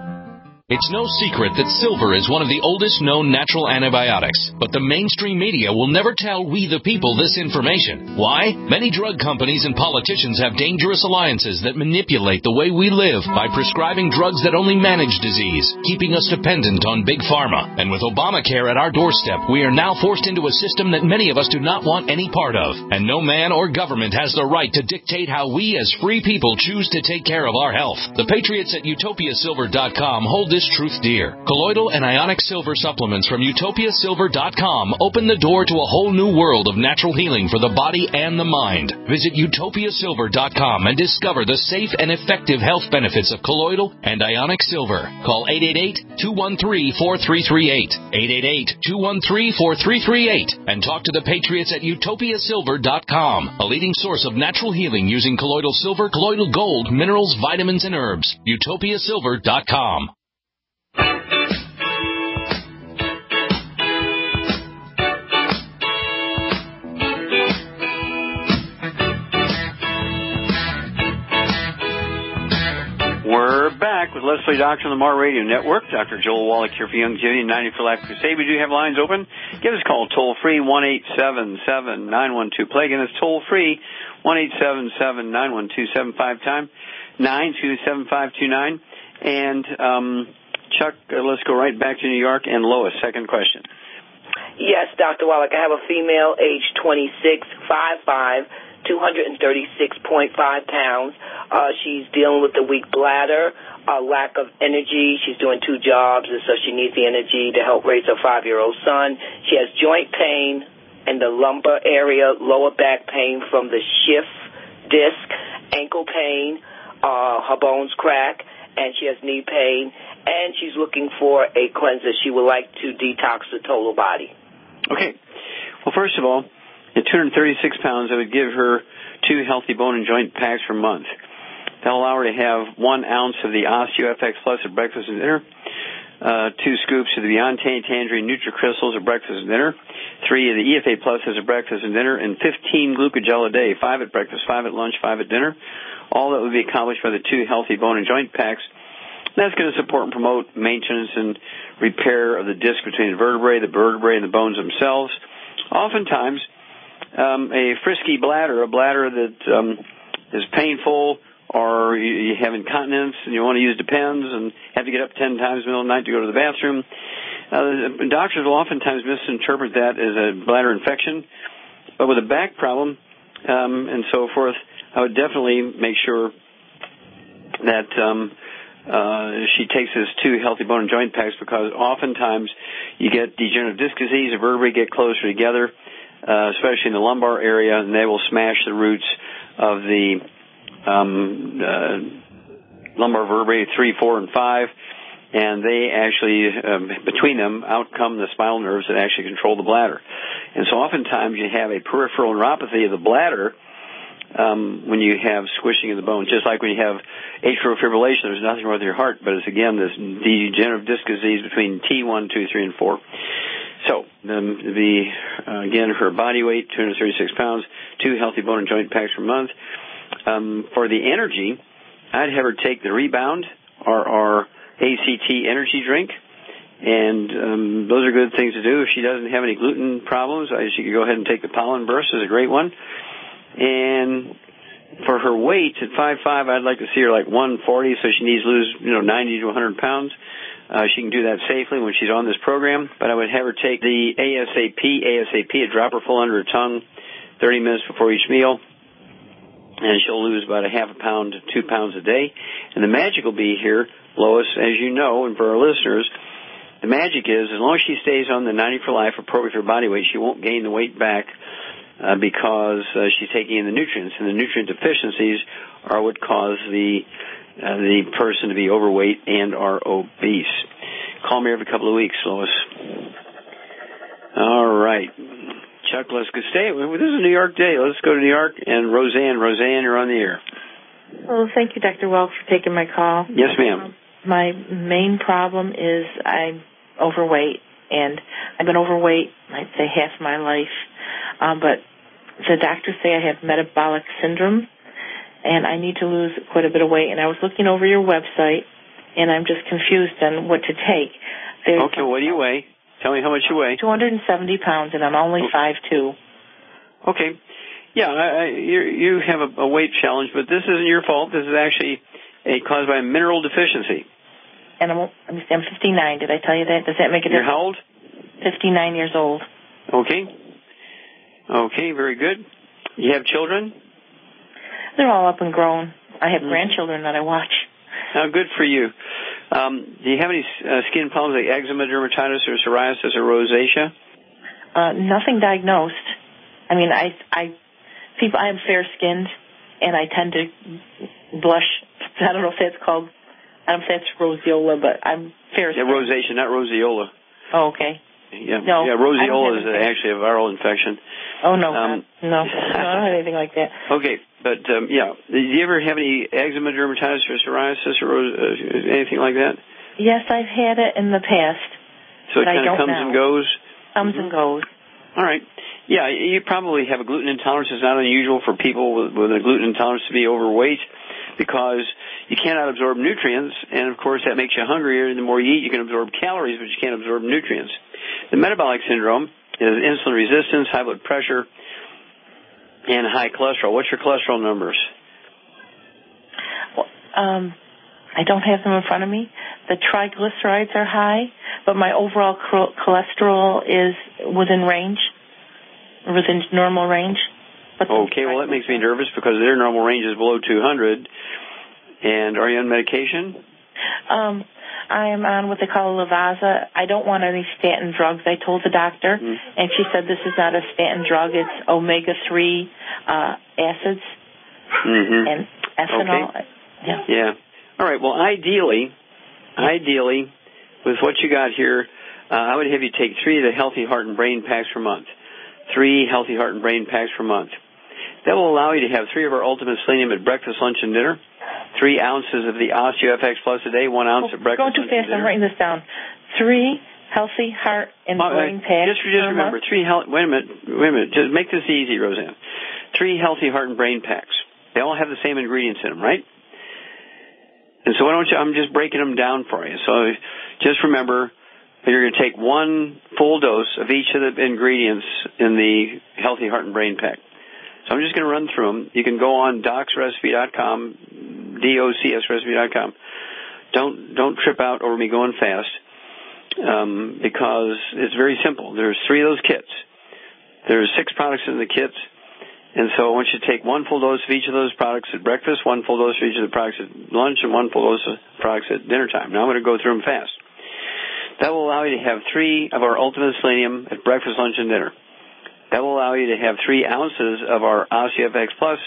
It's no secret that silver is one of the oldest known natural antibiotics, but the mainstream media will never tell we the people this information. Why? Many drug companies and politicians have dangerous alliances that manipulate the way we live by prescribing drugs that only manage disease, keeping us dependent on big pharma. And with Obamacare at our doorstep, we are now forced into a system that many of us do not want any part of. And no man or government has the right to dictate how we as free people choose to take care of our health. The patriots at utopia silver dot com hold this truth dear. Colloidal and ionic silver supplements from utopia silver dot com open the door to a whole new world of natural healing for the body and the mind. Visit utopia silver dot com and discover the safe and effective health benefits of colloidal and ionic silver. Call eight eight eight, two one three, four three three eight, eight eight eight, two one three, four three three eight, and talk to the patriots at utopia silver dot com, a leading source of natural healing using colloidal silver, colloidal gold, minerals, vitamins, and herbs. utopia silver dot com. We're back with Leslie Doctor on the M A R Radio Network. Doctor Joel Wallach here for Youngevity and ninety for Life Crusade. We do have lines open. Give us a call toll-free, one eight seven seven, nine one two, play. Again, it's toll-free, one eight seven seven, nine one two, seven five, time, nine two seven five two nine. And, um, Chuck, uh, let's go right back to New York. And Lois, second question. Yes, Doctor Wallach. I have a female, age twenty-six, five five, two hundred thirty-six point five pounds. Uh, she's dealing with a weak bladder, a lack of energy. She's doing two jobs, and so she needs the energy to help raise her five-year-old son. She has joint pain in the lumbar area, lower back pain from the shift disc, ankle pain, uh, her bones crack, and she has knee pain, and she's looking for a cleanser. She would like to detox the total body. Okay. Well, first of all, at two hundred thirty-six pounds, I would give her two healthy bone and joint packs per month. That'll allow her to have one ounce of the OsteoFX Plus at breakfast and dinner, uh, two scoops of the Beyond Tangerine NutriCrystals at breakfast and dinner, three of the E F A Plus at breakfast and dinner, and fifteen Glucogel a day, five at breakfast, five at lunch, five at dinner. All that would be accomplished by the two healthy bone and joint packs. That's going to support and promote maintenance and repair of the disc between the vertebrae, the vertebrae, and the bones themselves. Oftentimes, um, a frisky bladder, a bladder that um, is painful, or you have incontinence and you want to use Depends and have to get up ten times in the middle of the night to go to the bathroom, uh, doctors will oftentimes misinterpret that as a bladder infection. But with a back problem um, and so forth, I would definitely make sure that um, uh, she takes his two healthy bone and joint packs, because oftentimes you get degenerative disc disease, the vertebrae get closer together, uh, especially in the lumbar area, and they will smash the roots of the um, uh, lumbar vertebrae three, four, and five, and they actually, um, between them, out come the spinal nerves that actually control the bladder. And so oftentimes you have a peripheral neuropathy of the bladder um, when you have squishing of the bones. Just like when you have atrial fibrillation, there's nothing wrong with your heart, but it's, again, this degenerative disc disease between T one, two, three, and four. So, um, the, uh, again, her body weight, two hundred thirty-six pounds, two healthy bone and joint packs per month. Um, for the energy, I'd have her take the Rebound or our A C T energy drink, and um, those are good things to do. If she doesn't have any gluten problems, I, she could go ahead and take the Pollen Burst. It's a great one. And for her weight at five foot five, I'd like to see her like one forty, so she needs to lose, you know, ninety to one hundred pounds. Uh, she can do that safely when she's on this program. But I would have her take the ASAP, ASAP, a dropper full under her tongue, thirty minutes before each meal. And she'll lose about a half a pound to two pounds a day. And the magic will be here, Lois, as you know, and for our listeners, the magic is as long as she stays on the ninety for life appropriate for her body weight, she won't gain the weight back uh, because uh, she's taking in the nutrients. And the nutrient deficiencies are what cause the uh, the person to be overweight and are obese. Call me every couple of weeks, Lois. All right. Chuck, let's go stay. This is a New York day. Let's go to New York. And Roseanne, Roseanne, you're on the air. Well, thank you, Doctor Welk, for taking my call. Yes, ma'am. Um, my main problem is I'm overweight, and I've been overweight, I'd say, half my life. Um, but the doctors say I have metabolic syndrome, and I need to lose quite a bit of weight. And I was looking over your website, and I'm just confused on what to take. There's okay, what do you weigh? Tell me how much you weigh. two hundred seventy pounds, and I'm only five foot two. Okay. Yeah, I, I, you, you have a, a weight challenge, but this isn't your fault. This is actually a, caused by a mineral deficiency. And I'm, let me see, I'm fifty-nine. Did I tell you that? Does that make a difference? You're how old? fifty-nine years old. Okay. Okay, very good. You have children? They're all up and grown. I have mm-hmm. grandchildren that I watch. Oh, good for you. Um, do you have any uh, skin problems like eczema, dermatitis, or psoriasis, or rosacea? Uh, nothing diagnosed. I mean, I, I, people, I am fair-skinned, and I tend to blush. I don't know if that's called, I don't know if that's roseola, but I'm fair-skinned. Yeah, rosacea, not roseola. Oh, okay. Yeah, no, yeah, roseola is actually a viral infection. Oh, no, um, no, no, I don't have anything like that. Okay, but, um, yeah, do you ever have any eczema, dermatitis, or psoriasis, or uh, anything like that? Yes, I've had it in the past. So it kind of comes now. and goes? Comes mm-hmm. and goes. All right. Yeah, you probably have a gluten intolerance. It's not unusual for people with, with a gluten intolerance to be overweight because you cannot absorb nutrients, and, of course, that makes you hungrier. The more you eat, you can absorb calories, but you can't absorb nutrients. The metabolic syndrome is insulin resistance, high blood pressure, and high cholesterol. What's your cholesterol numbers? Well, um, I don't have them in front of me. The triglycerides are high, but my overall cholesterol is within range, within normal range. But okay, well, that makes me nervous because their normal range is below two hundred. And are you on medication? Um, I am on what they call Levasa. I don't want any statin drugs. I told the doctor, mm. and she said this is not a statin drug. It's omega three uh, acids mm-hmm. and ethanol. Okay. Yeah. Yeah. All right, well, ideally, ideally, with what you got here, uh, I would have you take three of the Healthy Heart and Brain Packs per month. Three Healthy Heart and Brain Packs per month. That will allow you to have three of our Ultimate Selenium at breakfast, lunch, and dinner. Three ounces of the OsteoFX Plus a day, one ounce oh, at breakfast, going too lunch, fast. and dinner. I'm writing this down. Three Healthy Heart and uh, Brain Packs Just, just per remember, month? three health, wait a minute, wait a minute. Just make this easy, Roseanne. Three Healthy Heart and Brain Packs. They all have the same ingredients in them, right? And so why don't you, I'm just breaking them down for you. So just remember that you're going to take one full dose of each of the ingredients in the Healthy Heart and Brain Pack. So I'm just going to run through them. You can go on docs recipe dot com, D O C S recipe dot com. Don't, don't trip out over me going fast, um, because it's very simple. There's three of those kits. There's six products in the kits. And so I want you to take one full dose of each of those products at breakfast, one full dose of each of the products at lunch, and one full dose of products at dinner time. Now I'm going to go through them fast. That will allow you to have three of our Ultimate Selenium at breakfast, lunch, and dinner. That will allow you to have three ounces of our OsteoFX Plus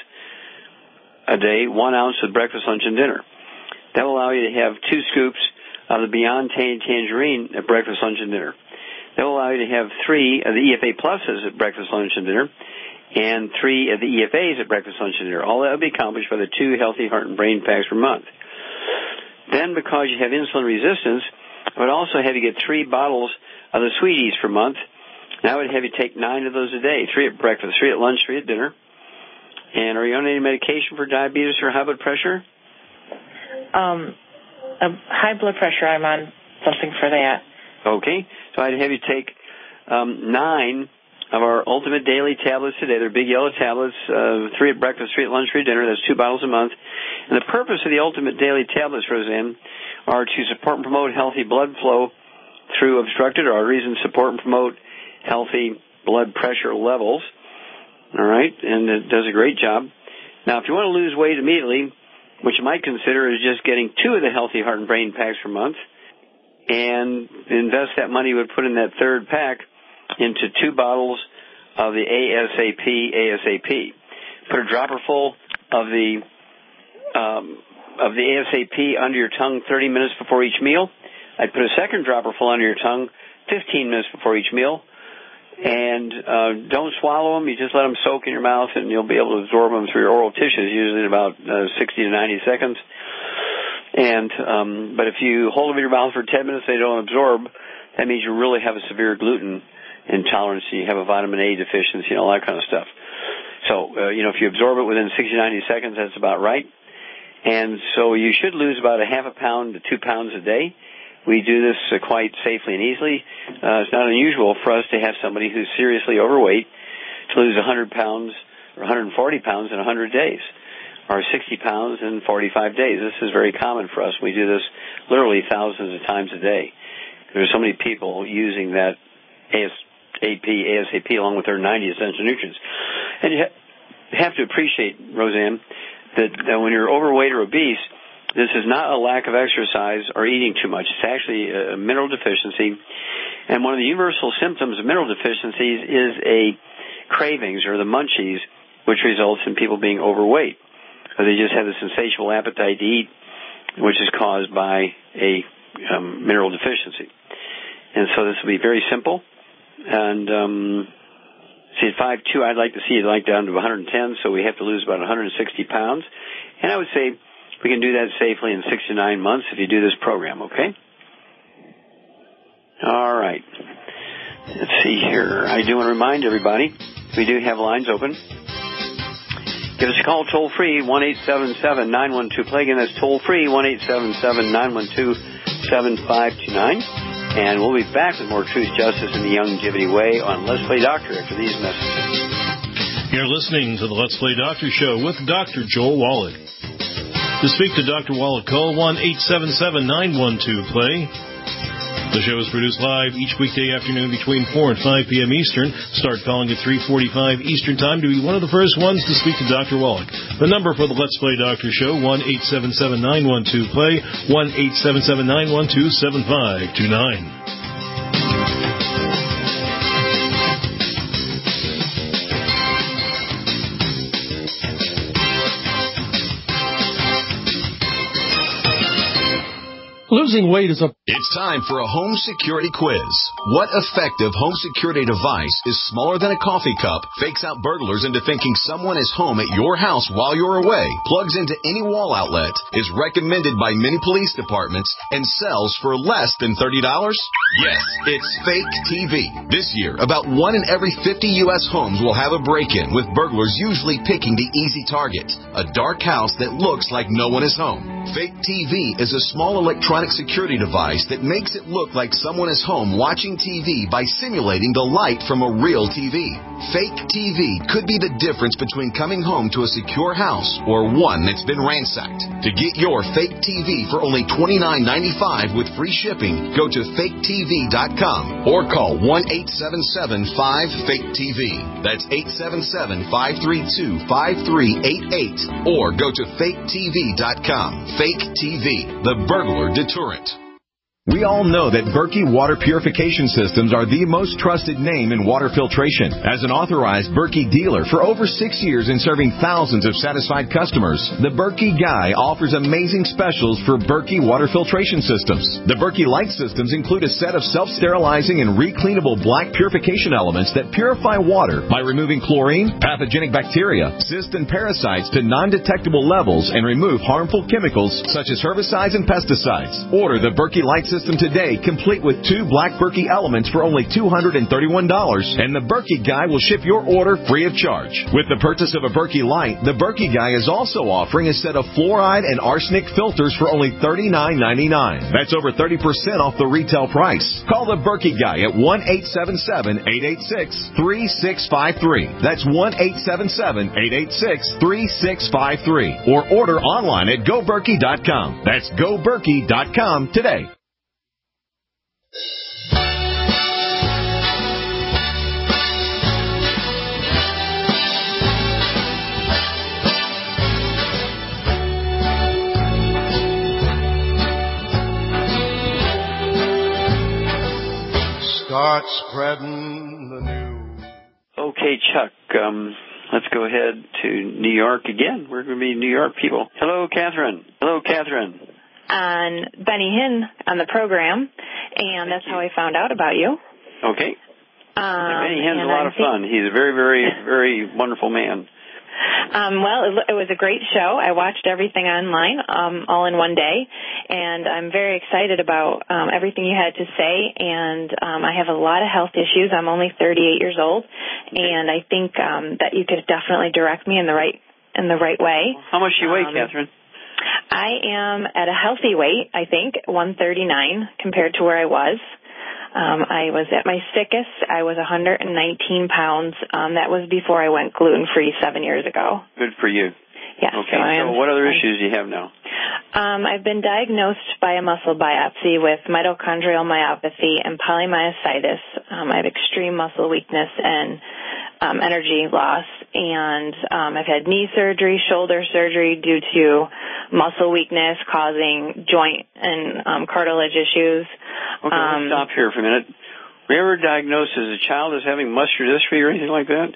a day, one ounce with breakfast, lunch, and dinner. That will allow you to have two scoops of the Beyond Tangerine at breakfast, lunch, and dinner. That will allow you to have three of the E F A Pluses at breakfast, lunch, and dinner, and three of the E F As at breakfast, lunch, and dinner. All that will be accomplished by the two Healthy Heart and Brain Packs per month. Then, because you have insulin resistance, I would also have you get three bottles of the Sweeties per month. And I would have you take nine of those a day, three at breakfast, three at lunch, three at dinner. And are you on any medication for diabetes or high blood pressure? Um, a high blood pressure, I'm on something for that. Okay. So I'd have you take um, nine of our Ultimate Daily tablets today. They're big yellow tablets, uh, three at breakfast, three at lunch, three at dinner. That's two bottles a month. And the purpose of the Ultimate Daily tablets, Roseanne, are to support and promote healthy blood flow through obstructed arteries and support and promote healthy blood pressure levels. All right, and it does a great job. Now, if you want to lose weight immediately, what you might consider is just getting two of the Healthy Heart and Brain Packs per month and invest that money you would put in that third pack into two bottles of the ASAP ASAP. Put a dropper full of the um, of the ASAP under your tongue thirty minutes before each meal. I'd put a second dropper full under your tongue fifteen minutes before each meal. And uh, don't swallow them. You just let them soak in your mouth, and you'll be able to absorb them through your oral tissues, usually in about uh, sixty to ninety seconds. And um, but if you hold them in your mouth for ten minutes, they don't absorb. That means you really have a severe gluten intolerance. You have a vitamin A deficiency, and all that kind of stuff. So uh, you know, if you absorb it within sixty to ninety seconds, that's about right. And so you should lose about a half a pound to two pounds a day. We do this uh, quite safely and easily. Uh, it's not unusual for us to have somebody who's seriously overweight to lose one hundred pounds or one hundred forty pounds in one hundred days, or sixty pounds in forty-five days. This is very common for us. We do this literally thousands of times a day. There's so many people using that ASAP, ASAP along with their ninety essential nutrients. And you ha- have to appreciate, Roseanne, that, that when you're overweight or obese, this is not a lack of exercise or eating too much. It's actually a mineral deficiency. And one of the universal symptoms of mineral deficiencies is a cravings or the munchies, which results in people being overweight. Or they just have this insatiable appetite to eat, which is caused by a um, mineral deficiency. And so this will be very simple. And um, see, at five two, I'd like to see it like down to one hundred ten, so we have to lose about one hundred sixty pounds. And I would say we can do that safely in six to nine months if you do this program, okay? All right. Let's see here. I do want to remind everybody, we do have lines open. Give us a call toll-free, one eight seven seven, nine one two, play. Again, that's toll-free, one eight seven seven, nine one two, seven five two nine. And we'll be back with more Truth, Justice, and the Youngevity Way on Let's Play Doctor after these messages. You're listening to the Let's Play Doctor Show with Doctor Joel Wallach. To speak to Doctor Wallach, call one eight seven seven, nine one two, play. The show is produced live each weekday afternoon between four and five p.m. Eastern. Start calling at three forty-five Eastern Time to be one of the first ones to speak to Doctor Wallach. The number for the Let's Play Doctor Show, one eight seven seven, nine one two, play, one eight seven seven, nine one two, seven five two nine. Losing weight is a... It's time for a home security quiz. What effective home security device is smaller than a coffee cup, fakes out burglars into thinking someone is home at your house while you're away, plugs into any wall outlet, is recommended by many police departments, and sells for less than thirty dollars? Yes, it's Fake T V. This year, about one in every fifty U S homes will have a break-in, with burglars usually picking the easy target, a dark house that looks like no one is home. Fake T V is a small electronic security device that makes it look like someone is home watching T V by simulating the light from a real T V. Fake T V could be the difference between coming home to a secure house or one that's been ransacked. To get your Fake T V for only twenty-nine ninety-five with free shipping, go to fake T V dot com or call one eight seven seven five fake T V. That's eight seven seven, five three two, five three eight eight or go to fake T V dot com. Fake T V, the burglar deterrent. We all know that Berkey Water Purification Systems are the most trusted name in water filtration. As an authorized Berkey dealer for over six years and serving thousands of satisfied customers, the Berkey Guy offers amazing specials for Berkey Water Filtration Systems. The Berkey Light Systems include a set of self-sterilizing and recleanable black purification elements that purify water by removing chlorine, pathogenic bacteria, cysts, and parasites to non-detectable levels and remove harmful chemicals such as herbicides and pesticides. Order the Berkey Light System today, complete with two black Berkey elements for only two hundred thirty-one dollars, and the Berkey Guy will ship your order free of charge. With the purchase of a Berkey Light, the Berkey Guy is also offering a set of fluoride and arsenic filters for only thirty-nine ninety-nine. That's over thirty percent off the retail price. Call the Berkey Guy at one eight seven seven, eight eight six, three six five three. That's one eight seven seven, eight eight six, three six five three. Or order online at go berkey dot com. That's go berkey dot com today. Start spreading the news. Okay, Chuck, um, let's go ahead to New York again. We're going to be New York people. Hello, Catherine. Hello, Catherine. On Benny Hinn on the program, and that's how I found out about you. Okay. Um, Benny Hinn's a lot of fun. He's a very, very, very wonderful man. Um, well, it, it was a great show. I watched everything online um, all in one day, and I'm very excited about um, everything you had to say, and um, I have a lot of health issues. I'm only thirty-eight years old, and I think um, that you could definitely direct me in the right in the right way. How much do you weigh, um, Catherine? I am at a healthy weight, I think, one thirty-nine compared to where I was. Um, I was at my sickest. I was one hundred nineteen pounds. Um, that was before I went gluten-free seven years ago. Good for you. Yes. Okay, so, so what other issues do you have now? Um, I've been diagnosed by a muscle biopsy with mitochondrial myopathy and polymyositis. Um, I have extreme muscle weakness and um, energy loss, and um, I've had knee surgery, shoulder surgery due to muscle weakness causing joint and um, cartilage issues. Okay, um, let's stop here for a minute. Were you ever diagnosed as a child as having muscular dystrophy or anything like that?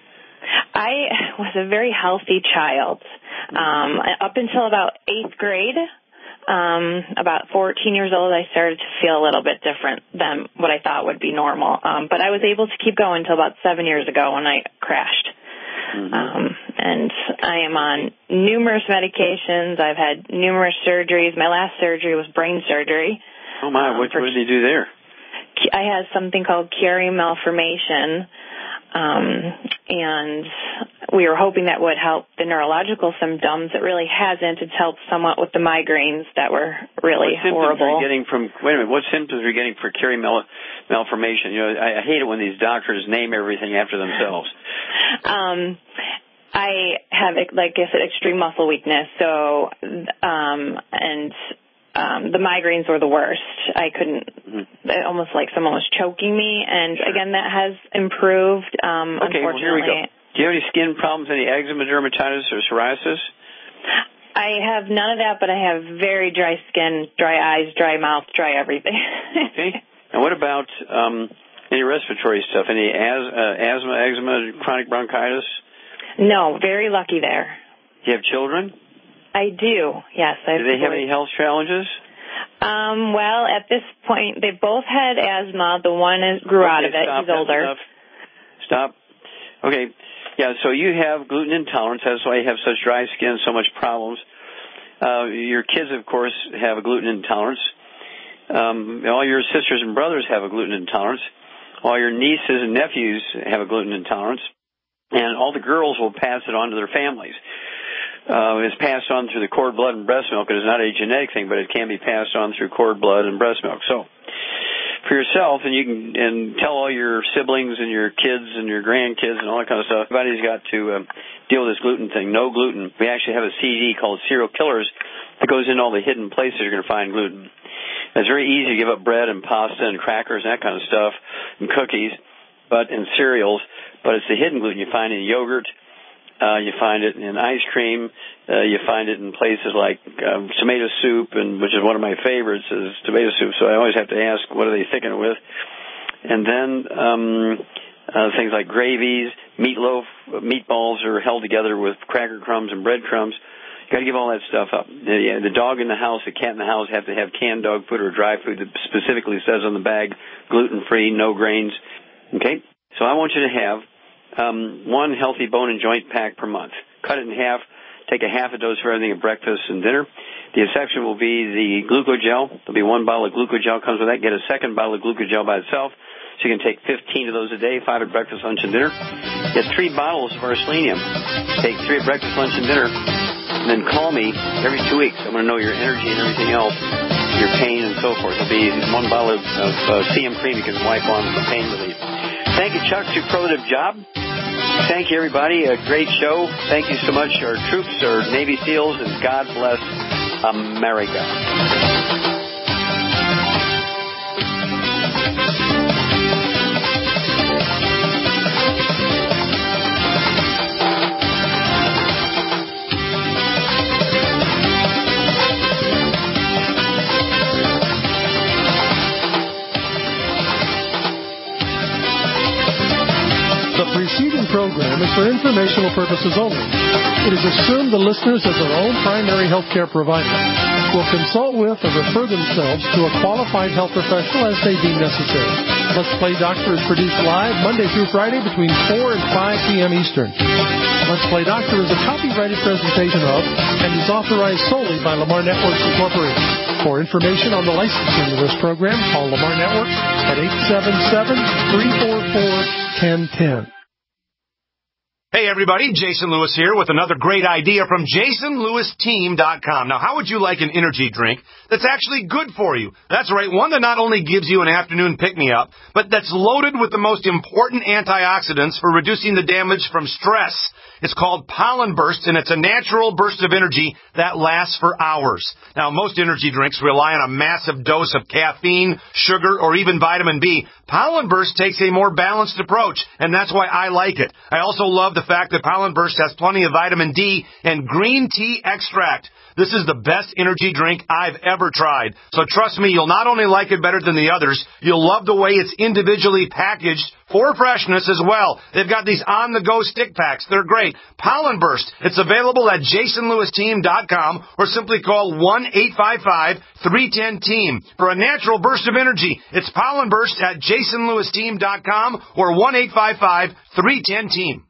I was a very healthy child. Um, up until about eighth grade, um, about fourteen years old, I started to feel a little bit different than what I thought would be normal. Um, but I was able to keep going until about seven years ago when I crashed. Mm-hmm. Um, and I am on numerous medications. I've had numerous surgeries. My last surgery was brain surgery. Oh, my. Um, what, what did they do there? I had something called Chiari malformation. Um, and we were hoping that would help the neurological symptoms. It really hasn't. It's helped somewhat with the migraines that were really what symptoms horrible. Are you getting from, wait a minute, what symptoms are you getting for Chiari mal, malformation? You know, I, I hate it when these doctors name everything after themselves. um, I have, like I said, extreme muscle weakness. So, um, and Um, the migraines were the worst. I couldn't, mm-hmm. almost like someone was choking me. And sure. Again, that has improved, um, okay, unfortunately. Well, here we go. Do you have any skin problems, any eczema, dermatitis, or psoriasis? I have none of that, but I have very dry skin, dry eyes, dry mouth, dry everything. Okay. And what about um, any respiratory stuff? Any as- uh, asthma, eczema, chronic bronchitis? No, very lucky there. Do you have children? I do, yes. I do they have any health challenges? Um, well, at this point, they both had asthma. The one is, grew okay, out of it. Stop, He's older. Enough. Stop. Okay. Yeah, so you have gluten intolerance. That's why you have such dry skin, so much problems. Uh, your kids, of course, have a gluten intolerance. Um, all your sisters and brothers have a gluten intolerance. All your nieces and nephews have a gluten intolerance. And all the girls will pass it on to their families. Uh, it's passed on through the cord blood and breast milk. It is not a genetic thing, but it can be passed on through cord blood and breast milk. So, for yourself, and you can and tell all your siblings and your kids and your grandkids and all that kind of stuff, everybody's got to um, deal with this gluten thing. No gluten. We actually have a C D called Serial Killers that goes into all the hidden places you're going to find gluten. It's very easy to give up bread and pasta and crackers and that kind of stuff and cookies, but in cereals. But it's the hidden gluten you find in yogurt. Uh, you find it in ice cream. Uh, you find it in places like um, tomato soup, and which is one of my favorites is tomato soup. So I always have to ask, what are they thickening it with? And then um, uh, things like gravies, meatloaf, meatballs are held together with cracker crumbs and breadcrumbs. You got to give all that stuff up. The, the dog in the house, the cat in the house have to have canned dog food or dry food that specifically says on the bag, gluten-free, no grains. Okay? So I want you to have um, one healthy bone and joint pack per month. Cut it in half. Take a half a dose for everything at breakfast and dinner. The exception will be the Glucogel. There'll be one bottle of Glucogel comes with that. Get a second bottle of Glucogel by itself. So you can take fifteen of those a day, five at breakfast, lunch, and dinner. Get three bottles of Arselenium. Take three at breakfast, lunch, and dinner. And then call me every two weeks. I'm going to know your energy and everything else, your pain and so forth. There'll be one bottle of, of uh, C M cream you can wipe on for pain relief. Thank you, Chuck. Superlative job. Thank you, everybody. A great show. Thank you so much, our troops, our Navy SEALs, and God bless America. The preceding program is for informational purposes only. It is assumed the listeners, as their own primary health care provider, will consult with or refer themselves to a qualified health professional as they deem necessary. Let's Play Doctor is produced live Monday through Friday between four and five p.m. Eastern. Let's Play Doctor is a copyrighted presentation of and is authorized solely by Lamar Networks Incorporated. For information on the licensing of this program, call Lamar Networks at eight seven seven, three four four, one zero one zero. Hey everybody, Jason Lewis here with another great idea from Jason Lewis Team dot com. Now, how would you like an energy drink that's actually good for you? That's right, one that not only gives you an afternoon pick-me-up, but that's loaded with the most important antioxidants for reducing the damage from stress. It's called Pollen Burst, and it's a natural burst of energy that lasts for hours. Now, most energy drinks rely on a massive dose of caffeine, sugar, or even vitamin B. Pollen Burst takes a more balanced approach, and that's why I like it. I also love the fact that Pollen Burst has plenty of vitamin D and green tea extract. This is the best energy drink I've ever tried. So trust me, you'll not only like it better than the others, you'll love the way it's individually packaged for freshness as well. They've got these on-the-go stick packs. They're great. Pollen Burst. It's available at Jason Lewis Team dot com or simply call one eight five five, three one zero, team. For a natural burst of energy, it's Pollen Burst at Jason Lewis Team dot com or one eight five five, three one zero, team.